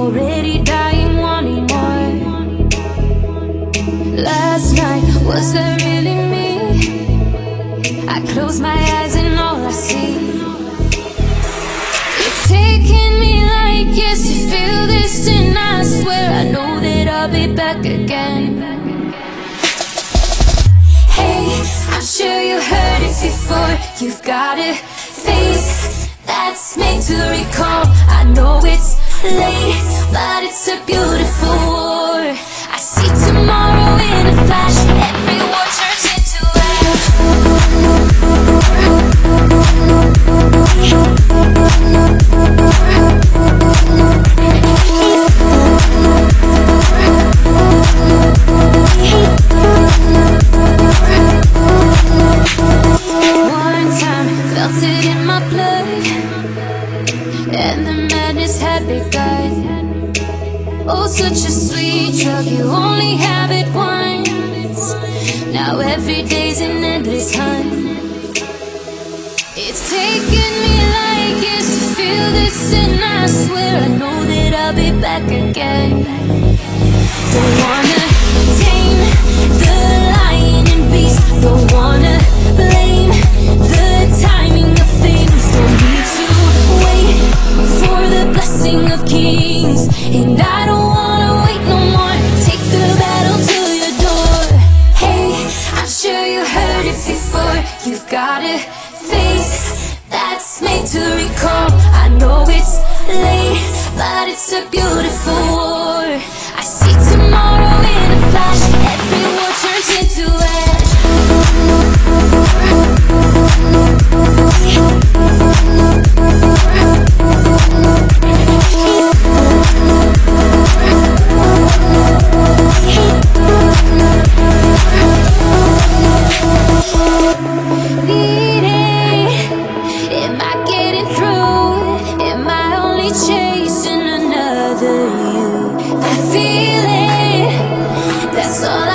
already dying, wanting more. Last night, was that really me? I close my eyes and all I see, it's taking me like years to feel this, and I swear I know that I'll be back again. Hey, I'm sure you heard it before. You've got a face that's made to recall. I know it's late, but it's a beautiful war. I see tomorrow in a flash. Every war turns into one time, felt it in my blood, and the madness had begun. Oh, such a sweet drug, you only have it once. Now every day's an endless hunt. It's taken me like years to feel this, and I swear I know that I'll be back again. Don't wanna tame the lion and beast. Don't wanna blame the timing of things. Don't need to wait for the blessing of kings, and I don't wanna wait no more. Take the battle to your door. Hey, I'm sure you heard it before. You've got a face that's made to recall. I know it's late, but it's a beautiful war. I see tomorrow in a flash. Every war turns into ash. Am I getting through? Am I only chasing another you? That feeling, that's all